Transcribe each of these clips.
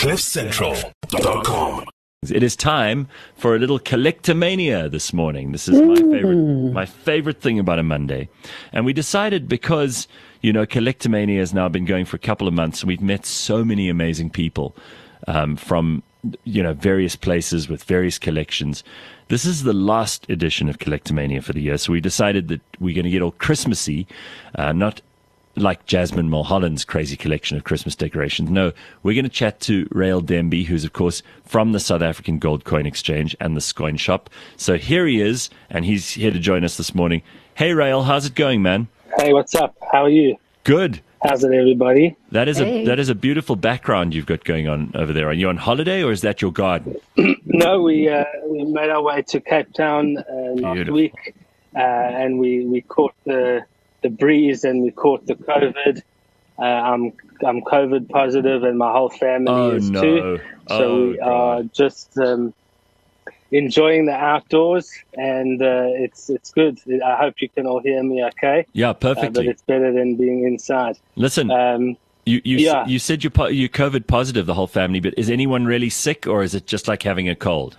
CliffCentral.com. It is time for a little collectomania this morning. This is my favorite thing about a Monday. And we decided because, collectomania has now been going for a couple of months, and we've met so many amazing people from, various places with various collections. This is the last edition of Collectomania for the year. So we decided that we're going to get all Christmassy, not like Jasmine Mulholland's crazy collection of Christmas decorations. No, we're going to chat to Rael Demby, who's, of course, from the South African Gold Coin Exchange and the Scoin Shop. So here he is, and he's here to join us this morning. Hey, Rael, how's it going, man? Hey, what's up? How are you? Good. How's it, everybody? That is a beautiful background you've got going on over there. Are you on holiday, or is that your garden? No, we made our way to Cape Town last week, and we caught the breeze, and we caught the COVID. I'm COVID positive, and my whole family is too. So we are just enjoying the outdoors, and it's good. I hope you can all hear me okay. Yeah, perfectly. But it's better than being inside. Listen, you said you're COVID positive, the whole family, but is anyone really sick, or is it just like having a cold?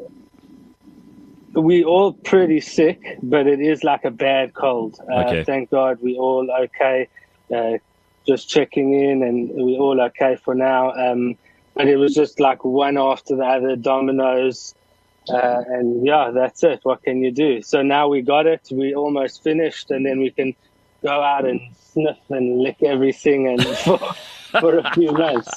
We all pretty sick, but it is like a bad cold. Okay. Thank God we all okay. Just checking in, and we all okay for now. But it was just like one after the other, dominoes. And yeah, that's it. What can you do? So now we got it. We almost finished, and then we can go out and sniff and lick everything and for a few months.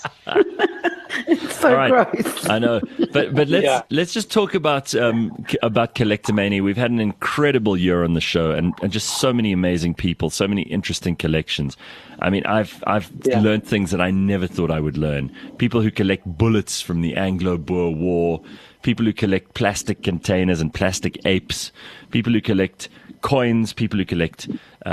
It's so gross. I know, but let's just talk about Collectomania. We've had an incredible year on the show, and just so many amazing people, so many interesting collections. I mean, I've learned things that I never thought I would learn. People who collect bullets from the Anglo-Boer War, people who collect plastic containers and plastic apes, people who collect coins, people who collect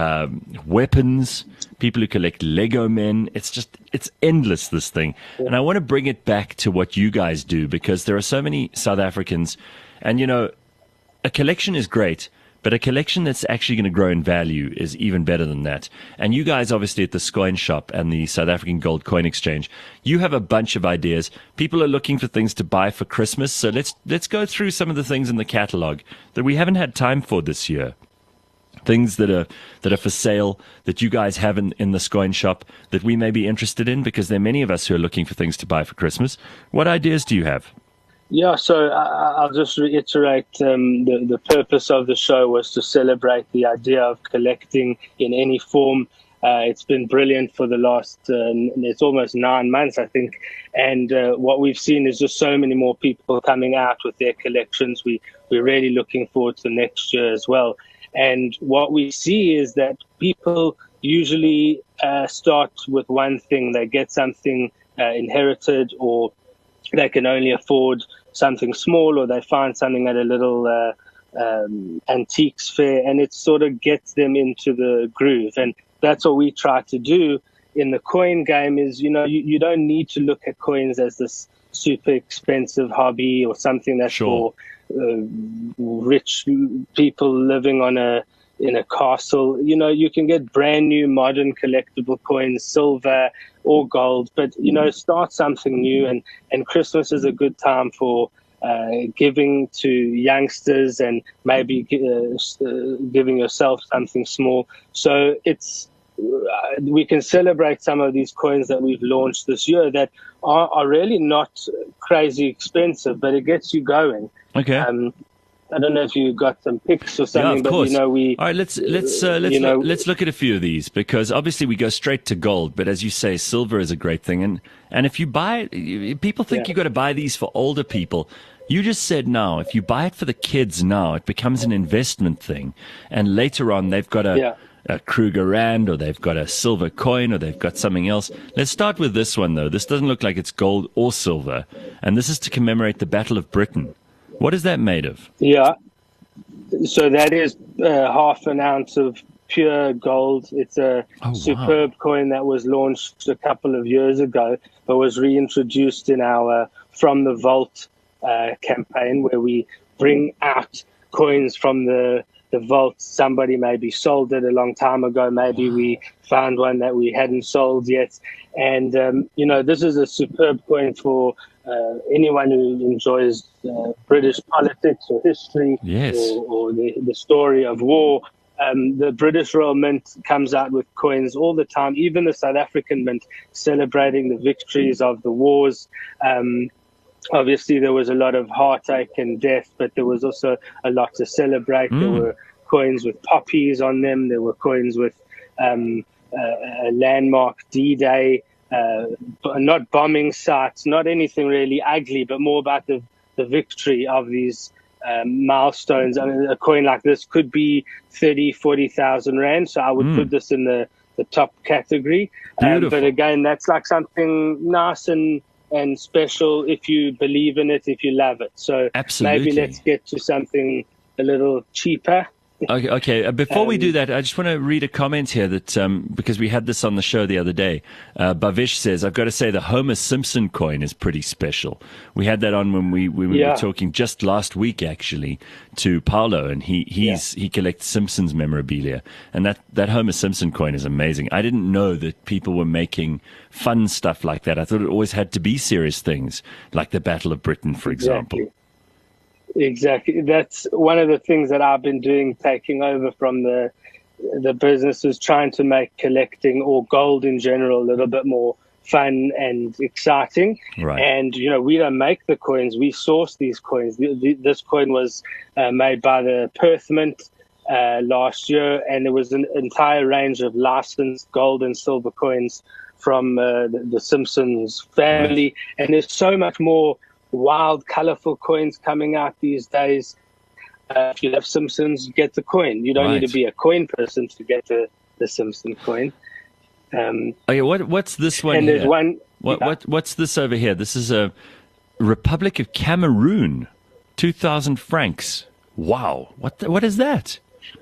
weapons, people who collect Lego men. It's endless, this thing. And I want to bring it back to what you guys do, because there are so many South Africans, and a collection is great, but a collection that's actually going to grow in value is even better than that. And you guys, obviously, at the Scoin Shop and the South African Gold Coin Exchange, you have a bunch of ideas. People are looking for things to buy for Christmas. So let's go through some of the things in the catalog that we haven't had time for this year. Things that are for sale that you guys have in the Scoin Shop that we may be interested in, because there are many of us who are looking for things to buy for Christmas. What ideas do you have? Yeah, so I'll just reiterate the purpose of the show was to celebrate the idea of collecting in any form. It's been brilliant for the last, it's almost 9 months, I think. And what we've seen is just so many more people coming out with their collections. We're really looking forward to next year as well. And what we see is that people usually start with one thing. They get something inherited, or they can only afford something small, or they find something at a little antiques fair, and it sort of gets them into the groove. And that's what we try to do in the coin game is, you don't need to look at coins as this super expensive hobby or something that's for rich people living in a castle. You can get brand new modern collectible coins, silver or gold, but start something new, and Christmas is a good time for giving to youngsters, and maybe giving yourself something small. So we can celebrate some of these coins that we've launched this year that are really not crazy expensive, but it gets you going. Okay. I don't know if you got some pics or something, yeah, of course. But all right, let's look at a few of these, because obviously we go straight to gold, but as you say, silver is a great thing. And if you buy it, people think you got to buy these for older people. You just said now, if you buy it for the kids now, it becomes an investment thing, and later on they've got a Kruger Rand, or they've got a silver coin, or they've got something else. Let's start with this one, though. This doesn't look like it's gold or silver, and this is to commemorate the Battle of Britain. What is that made of? Yeah, so that is half an ounce of pure gold. It's a superb coin that was launched a couple of years ago, but was reintroduced in our From the Vault campaign, where we bring out coins from the the vault. Somebody maybe sold it a long time ago. Maybe we found one that we hadn't sold yet. And, this is a superb coin for anyone who enjoys British politics or history, yes, or the story of war. The British Royal Mint comes out with coins all the time, even the South African Mint, celebrating the victories of the wars. Obviously, there was a lot of heartache and death, but there was also a lot to celebrate. There were coins with poppies on them. There were coins with a landmark D-Day, not bombing sites, not anything really ugly, but more about the victory of these milestones. I mean, a coin like this could be 30, 40,000 Rand. So I would put this in the top category. But again, that's like something nice and special if you believe in it, if you love it. So absolutely, maybe let's get to something a little cheaper. Okay. Before we do that, I just want to read a comment here that because we had this on the show the other day. Bhavish says, "I've got to say the Homer Simpson coin is pretty special. We had that on when we were talking just last week, actually, to Paolo, and he collects Simpsons memorabilia, and that Homer Simpson coin is amazing. I didn't know that people were making fun stuff like that. I thought it always had to be serious things, like the Battle of Britain, for example." Exactly. That's one of the things that I've been doing, taking over from the business, is trying to make collecting, or gold in general, a little bit more fun and exciting. Right. And, we don't make the coins. We source these coins. This coin was made by the Perth Mint last year, and there was an entire range of licensed gold and silver coins from the Simpsons family. Right. And there's so much more wild, colorful coins coming out these days. If you love Simpsons, get the coin. You don't need to be a coin person to get the Simpson coin. Okay, what's this one? And here? There's one. What's this over here? This is a Republic of Cameroon, 2,000 francs. Wow, what is that?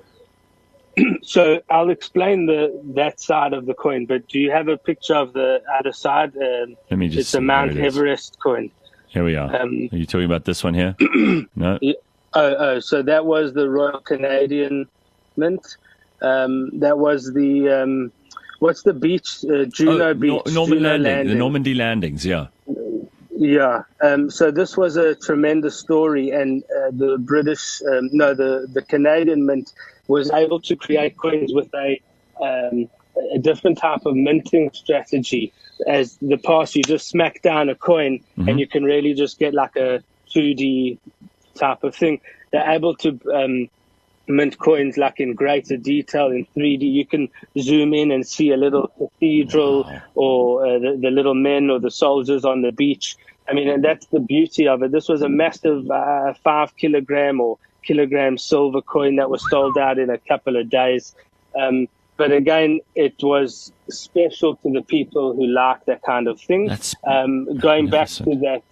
So I'll explain that side of the coin, but do you have a picture of the other side? Let me just. It's a Mount Everest coin. Here we are. Are you talking about this one here? No. So that was the Royal Canadian Mint. That was the what's the beach? Juno Beach. The Normandy landings. Yeah. Yeah. So this was a tremendous story, and the the Canadian Mint was able to create coins with a different type of minting strategy. As the past, you just smack down a coin and you can really just get like a 2D type of thing. They're able to mint coins like in greater detail in 3D. You can zoom in and see a little cathedral or the little men or the soldiers on the beach. I mean, and that's the beauty of it. This was a massive 5 kilogram or kilogram silver coin that was sold out in a couple of days. But again, it was special to the people who like that kind of thing. Going back to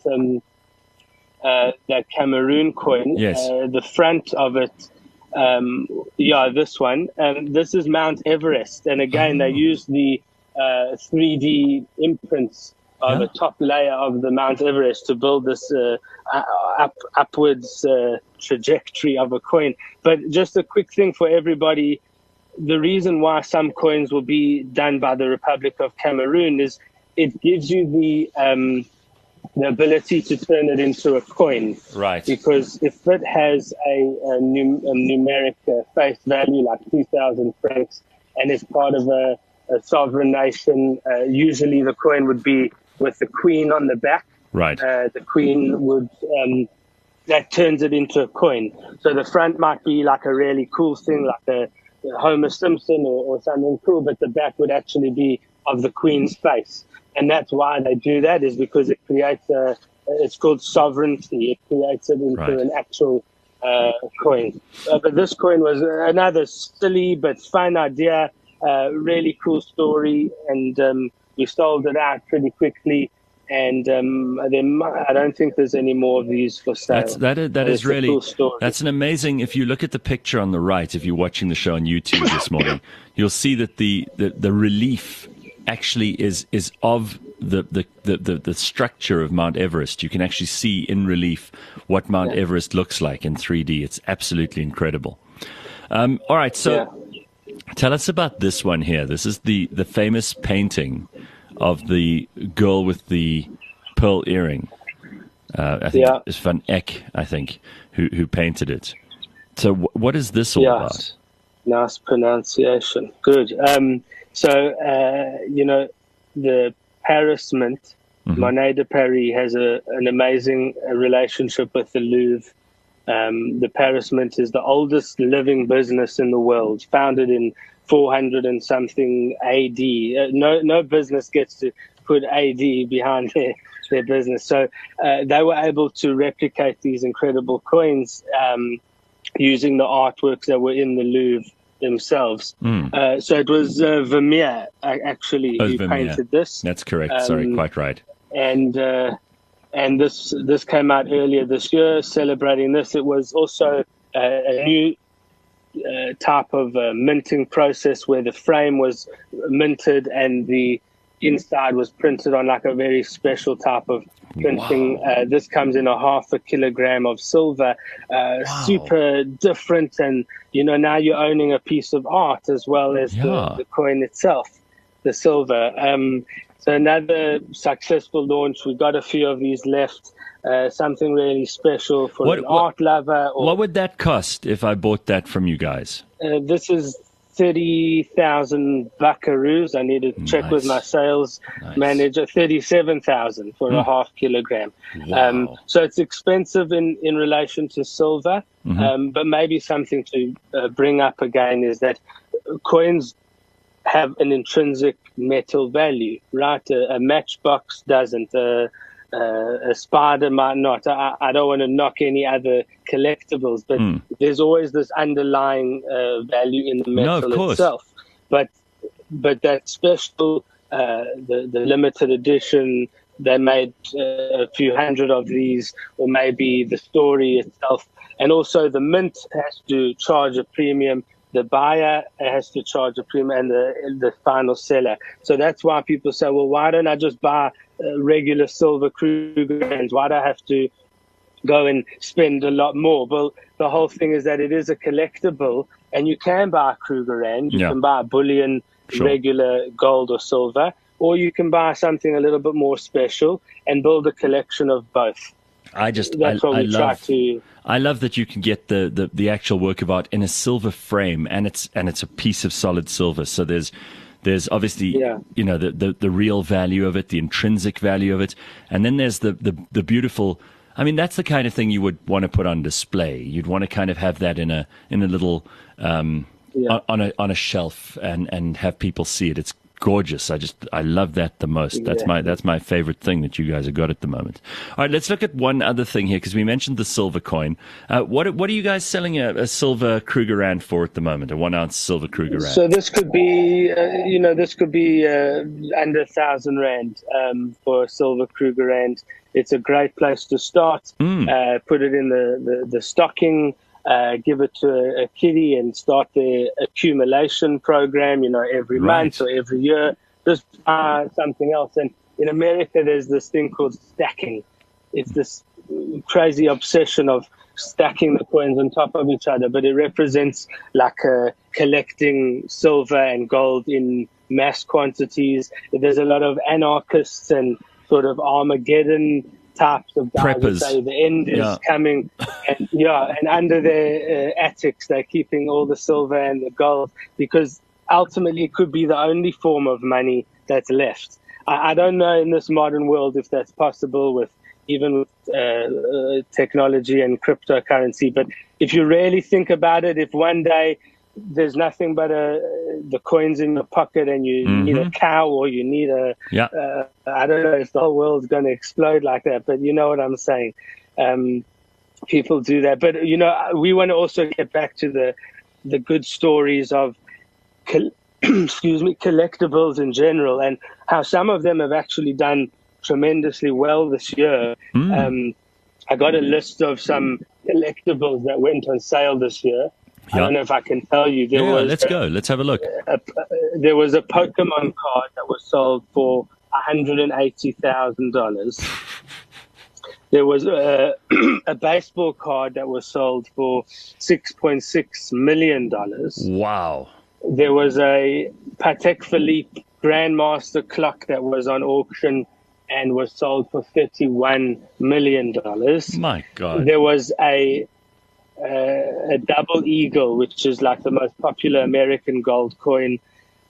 that Cameroon coin, yes. The front of it, this one. This is Mount Everest. And again, they used the 3D imprints of the top layer of the Mount Everest to build this upwards trajectory of a coin. But just a quick thing for everybody. The reason why some coins will be done by the Republic of Cameroon is it gives you the ability to turn it into a coin. Right. Because if it has a numeric face value like 2,000 francs and is part of a sovereign nation, usually the coin would be with the queen on the back. Right. The queen would... that turns it into a coin. So the front might be like a really cool thing, like a Homer Simpson or something cool, but the back would actually be of the Queen's face. And that's why they do that, is because it creates it's called sovereignty. It creates it into an actual coin. But this coin was another silly but fun idea, really cool story, and we sold it out pretty quickly. And I don't think there's any more of these for sale. That is really a cool story. That's an amazing. If you look at the picture on the right, if you're watching the show on YouTube this morning, you'll see that the relief actually is of the structure of Mount Everest. You can actually see in relief what Mount Everest looks like in 3D. It's absolutely incredible. All right, so tell us about this one here. This is the famous painting of the girl with the pearl earring. I think it's Van Eyck, I think, who painted it. So what is this all about? Nice pronunciation. Good. So, the Paris Mint, Monet de Paris, has an amazing relationship with the Louvre. The Paris Mint is the oldest living business in the world, founded in 400 and something AD. No business gets to put AD behind their business. So they were able to replicate these incredible coins using the artworks that were in the Louvre themselves. So it was Vermeer, actually, who painted this. That's correct. Sorry, quite right. And this came out earlier this year, celebrating this. It was also a new type of minting process where the frame was minted and the inside was printed on like a very special type of printing. This comes in 0.5 kilogram of silver, super different. And, now you're owning a piece of art as well as the coin itself, the silver. So another successful launch. We've got a few of these left. Something really special for an art lover. What would that cost if I bought that from you guys? This is 30,000 buckaroos. I need to check with my sales manager. 37,000 for 0.5 kilogram. So it's expensive in relation to silver. But maybe something to bring up again is that coins have an intrinsic metal value, right? A matchbox doesn't. A spider might not. I don't want to knock any other collectibles, but there's always this underlying value in the metal itself. But that special, the limited edition, they made a few hundred of these, or maybe the story itself, and also the mint has to charge a premium. The buyer has to charge a premium, and the final seller. So that's why people say, well, why don't I just buy regular silver Krugerrands? Why do I have to go and spend a lot more? Well, the whole thing is that it is a collectible, and you can buy a Krugerrand. You can buy a bullion, regular gold or silver, or you can buy something a little bit more special and build a collection of both. I love that you can get the actual work of art in a silver frame, and it's a piece of solid silver. So there's obviously the real value of it, the intrinsic value of it, and then there's the beautiful. I mean, that's the kind of thing you would want to put on display. You'd want to kind of have that in a little on a shelf and have people see it. It's gorgeous. I love that the most. That's my favorite thing that you guys have got at the moment. All right, let's look at one other thing here, because we mentioned the silver coin. What are you guys selling a silver Krugerrand for at the moment? A 1 ounce silver Krugerrand. So this could be under 1,000 rand for a silver Krugerrand. It's a great place to start. Put it in the stocking. Give it to a kiddie and start their accumulation program, every month or every year. Just buy something else. And in America, there's this thing called stacking. It's this crazy obsession of stacking the coins on top of each other, but it represents like collecting silver and gold in mass quantities. There's a lot of anarchists and sort of Armageddon types of guys that say the end is coming, and under their attics they're keeping all the silver and the gold, because ultimately it could be the only form of money that's left. I don't know in this modern world if that's possible with technology and cryptocurrency, but if you really think about it, if one day there's nothing but the coins in your pocket and you need a cow, or you need I don't know if the whole world's going to explode like that, but you know what I'm saying. People do that. But, we want to also get back to the good stories of, collectibles in general, and how some of them have actually done tremendously well this year. I got a list of some collectibles that went on sale this year. I don't know if I can tell you. Let's go. Let's have a look. There was a Pokemon card that was sold for $180,000. There was a baseball card that was sold for $6.6 million. Wow. There was a Patek Philippe Grandmaster clock that was on auction and was sold for $31 million. My God. There was a double eagle, which is like the most popular American gold coin,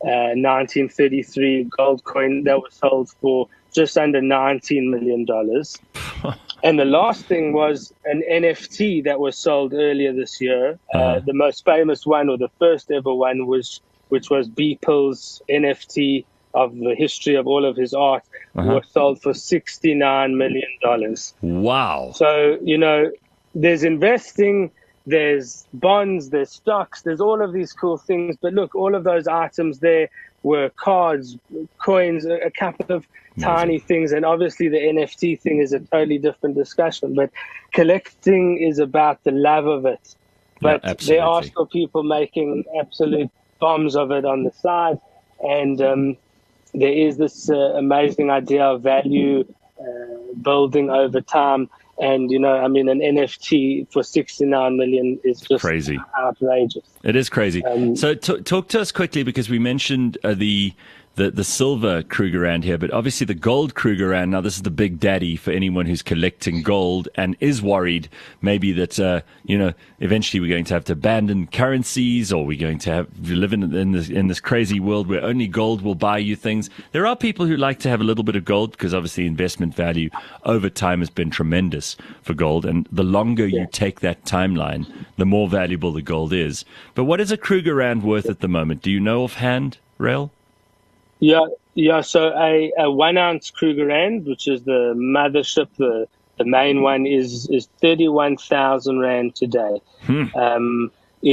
1933 gold coin that was sold for just under $19 million. And the last thing was an NFT that was sold earlier this year. The most famous one, or the first ever one, which was Beeple's NFT of the history of all of his art, was sold for $69 million. Wow. So, there's investing, there's bonds, there's stocks, there's all of these cool things. But look, all of those items there were cards, coins, a couple of tiny things. And obviously the NFT thing is a totally different discussion. But collecting is about the love of it. But there are still people making absolute bombs of it on the side. And there is this amazing idea of value building over time. And, an NFT for $69 million is just crazy, outrageous. It is crazy. So talk to us quickly, because we mentioned the silver Krugerrand here, but obviously the gold Krugerrand. Now, this is the big daddy for anyone who's collecting gold and is worried maybe that, eventually we're going to have to abandon currencies, or we're going to live in this crazy world where only gold will buy you things. There are people who like to have a little bit of gold because obviously investment value over time has been tremendous for gold. And the longer you take that timeline, the more valuable the gold is. But what is a Krugerrand worth at the moment? Do you know offhand, Rael? Yeah. So a 1 ounce Krugerrand, which is the mothership, the main one, is 31,000 Rand today. In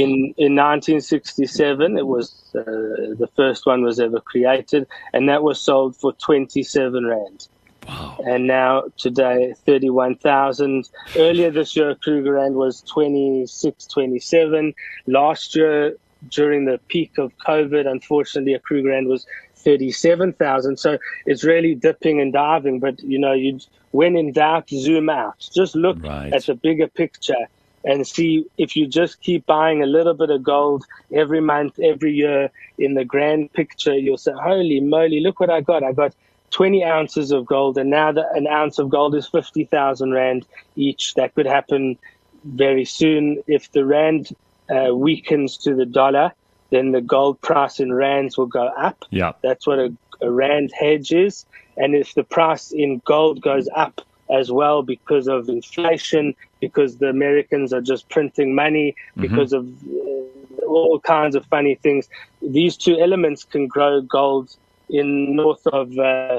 1967, it was the first one was ever created, and that was sold for 27 Rand. Wow. And now today, 31,000. Earlier this year, Krugerrand was 26, 27. Last year, during the peak of COVID, unfortunately, a Krugerrand was 37,000. So it's really dipping and diving. But, when in doubt, zoom out. Just look at the bigger picture and see if you just keep buying a little bit of gold every month, every year in the grand picture, you'll say, holy moly, look what I got. I got 20 ounces of gold, and now an ounce of gold is 50,000 Rand each. That could happen very soon. If the Rand weakens to the dollar, then the gold price in rands will go up. Yeah. That's what a rand hedge is. And if the price in gold goes up as well because of inflation, because the Americans are just printing money, because of all kinds of funny things, these two elements can grow gold in north of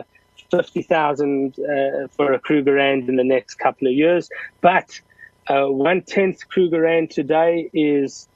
50,000 for a Krugerrand in the next couple of years. But 1/10 Krugerrand today is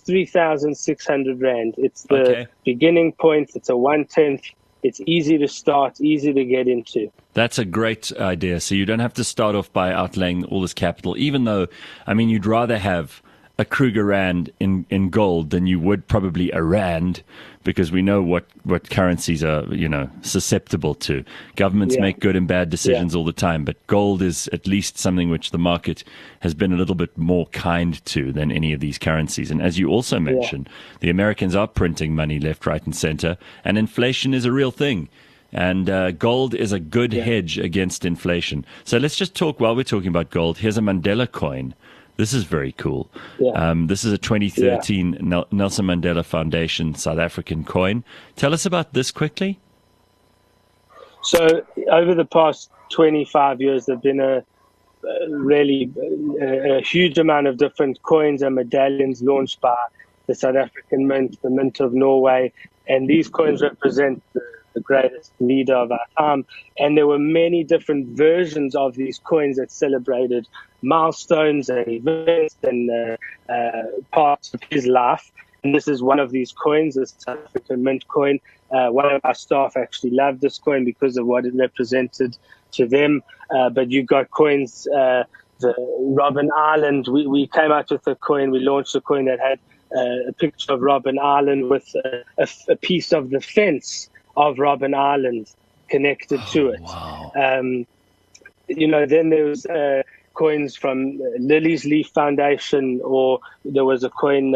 3,600 Rand. It's the beginning point. It's a 1/10. It's easy to start, easy to get into. That's a great idea. So you don't have to start off by outlaying all this capital, even though, you'd rather have a Krugerrand in gold than you would probably a rand, because we know what currencies are, susceptible to. Governments make good and bad decisions all the time, but gold is at least something which the market has been a little bit more kind to than any of these currencies. And as you also mentioned, the Americans are printing money left, right, and center, and inflation is a real thing. And gold is a good hedge against inflation. So let's just talk, while we're talking about gold, here's a Mandela coin. This is very cool. Yeah. This is a 2013 Nelson Mandela Foundation South African coin. Tell us about this quickly. So over the past 25 years, there have been a huge amount of different coins and medallions launched by the South African Mint, the Mint of Norway. And these coins represent the greatest leader of our time. And there were many different versions of these coins that celebrated milestones and events and parts of his life. And this is one of these coins, this South African Mint coin. One of our staff actually loved this coin because of what it represented to them. But you got coins, the Robben Island. We came out with a coin. We launched a coin that had a picture of Robben Island with a piece of the fence of Robben Island connected to it. Wow. then there was coins from Lily's Leaf Foundation, or there was a coin.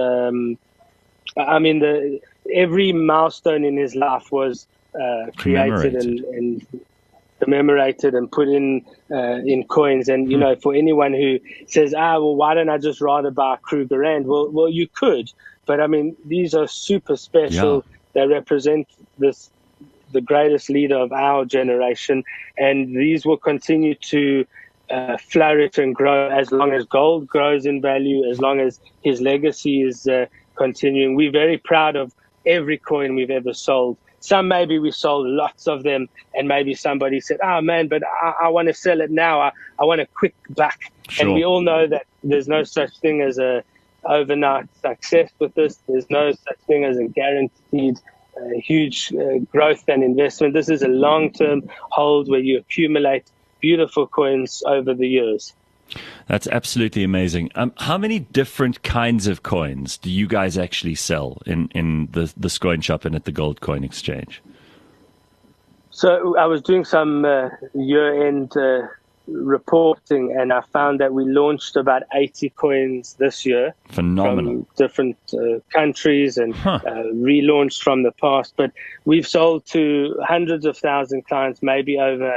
Every milestone in his life was created and commemorated and put in coins. And for anyone who says, well, why don't I just rather buy a Krugerrand? Well, you could, but I mean, these are super special. Yeah. They represent the greatest leader of our generation, and these will continue to flourish and grow as long as gold grows in value, as long as his legacy is continuing. We're very proud of every coin we've ever sold. Some maybe we sold lots of them, and maybe somebody said, oh man, but I want to sell it now. I want a quick buck. Sure. And we all know that there's no such thing as a overnight success with this. There's no such thing as a guaranteed huge growth and investment. This is a long-term hold where you accumulate beautiful coins over the years. That's absolutely amazing. How many different kinds of coins do you guys actually sell in the Coin Shop and at the Gold Coin Exchange? So I was doing some year-end reporting, and I found that we launched about 80 coins this year. Phenomenal. From different countries and relaunched from the past. But we've sold to hundreds of thousand clients, maybe over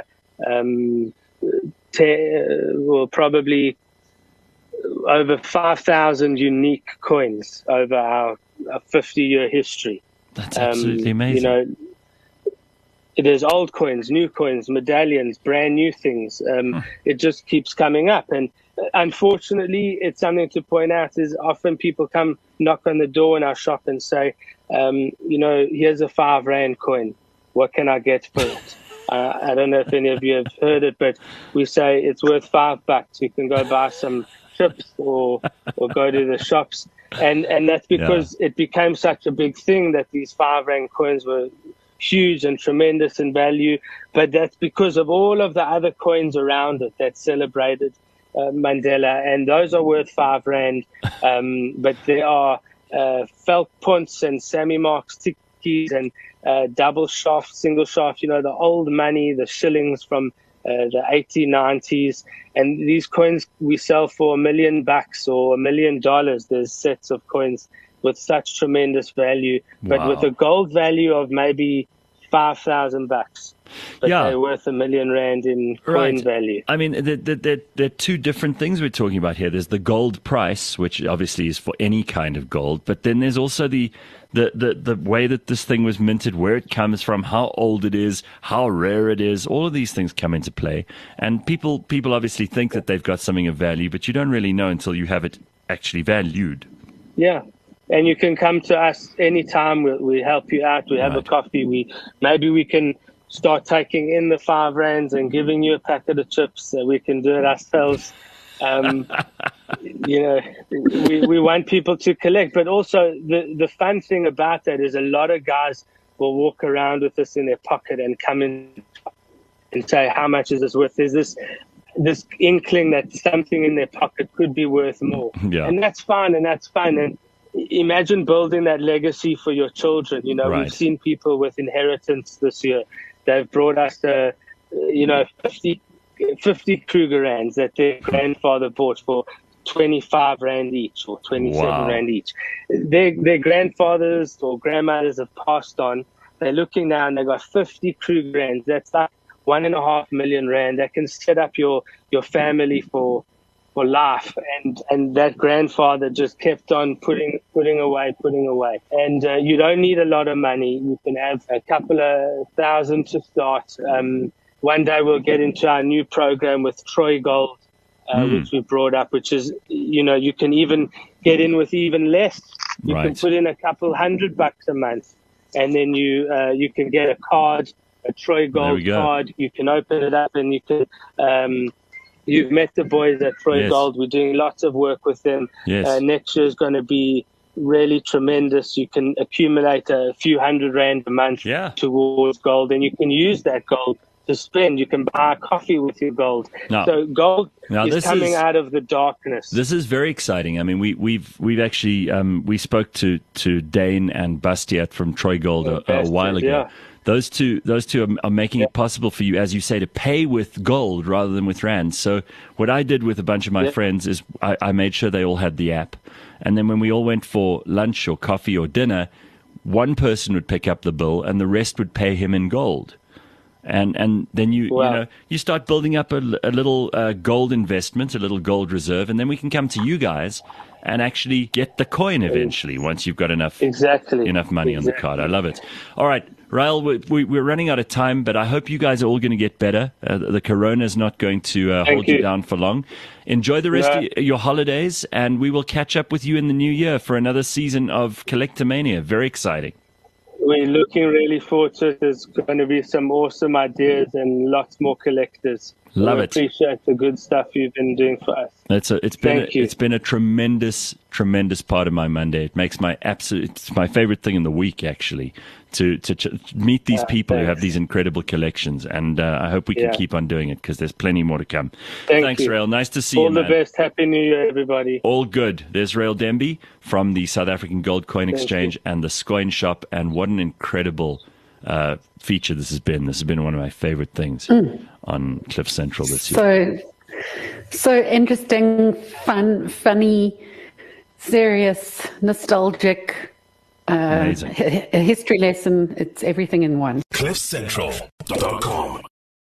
probably over 5,000 unique coins over our 50-year history. That's absolutely amazing. There's old coins, new coins, medallions, brand new things. It just keeps coming up. And unfortunately, it's something to point out is often people come knock on the door in our shop and say, here's a 5 Rand coin. What can I get for it? I don't know if any of you have heard it, but we say it's worth $5. You can go buy some chips or go to the shops. And that's because it became such a big thing that these 5 Rand coins were huge and tremendous in value. But that's because of all of the other coins around it that celebrated Mandela. And those are worth 5 Rand. But there are felt punts and Sammy Marks tikkies and double shaft, single shaft, the old money, the shillings from the 1890s. And these coins we sell for $1 million or $1 million. There's sets of coins with such tremendous value, but with a gold value of maybe $5,000. But they're worth R1 million in coin value. I mean, there are two different things we're talking about here. There's the gold price, which obviously is for any kind of gold, but then there's also the way that this thing was minted, where it comes from, how old it is, how rare it is. All of these things come into play, and people obviously think that they've got something of value, but you don't really know until you have it actually valued. Yeah. And you can come to us anytime. We help you out. We have a coffee. Maybe we can start taking in the 5 Rands and giving you a packet of chips. We can do it ourselves. We want people to collect. But also the fun thing about that is a lot of guys will walk around with this in their pocket and come in and say, how much is this worth? There's this inkling that something in their pocket could be worth more. Yeah. And that's fine and that's fun. And imagine building that legacy for your children. We've seen people with inheritance this year. They've brought us, 50 Krugerrands that their grandfather bought for 25 Rand each or 27 Rand each. Their grandfathers or grandmothers have passed on. They're looking now and they've got 50 Krugerrands. That's like 1.5 million Rand. That can set up your family for life, and that grandfather just kept on putting away. And you don't need a lot of money. You can have a couple of thousand to start. One day we'll get into our new program with Troy Gold, which we brought up, which is, you can even get in with even less. You can put in a couple $100 a month, and then you can get a card, a Troy Gold card. You can open it up and you can... You've met the boys at Troy Gold. We're doing lots of work with them. Yes. Next year is going to be really tremendous. You can accumulate a few $100 a month towards gold, and you can use that gold to spend. You can buy coffee with your gold. So gold is coming out of the darkness. This is very exciting. I mean, we've actually we spoke to Dane and Bastiat from Troy Gold a while ago. those two are making it possible for you, as you say, to pay with gold rather than with rands. So what I did with a bunch of my friends is I made sure they all had the app. And then when we all went for lunch or coffee or dinner, one person would pick up the bill and the rest would pay him in gold. And then you start building up a little gold investment, a little gold reserve, and then we can come to you guys and actually get the coin eventually once you've got enough money on the card. I love it. All right, Rael, we're running out of time, but I hope you guys are all going to get better. The corona is not going to hold you down for long. Enjoy the rest of your holidays, and we will catch up with you in the new year for another season of Collectomania. Very exciting. We're looking really forward to it. There's going to be some awesome ideas and lots more collectors. Love it. Appreciate the good stuff you've been doing for us. It's been a tremendous part of my Monday. It makes it's my favorite thing in the week, actually, to meet these people who have these incredible collections. And I hope we can keep on doing it because there's plenty more to come. Thanks, Rael. Nice to see you, man. All the best. Happy New Year, everybody. All good. There's Rael Demby from the South African Gold Coin Exchange and the Scoin Shop. And what an incredible feature this has been. This has been one of my favorite things on Cliff Central this year. So interesting, fun, funny, serious, nostalgic, amazing. A history lesson. It's everything in one. CliffCentral.com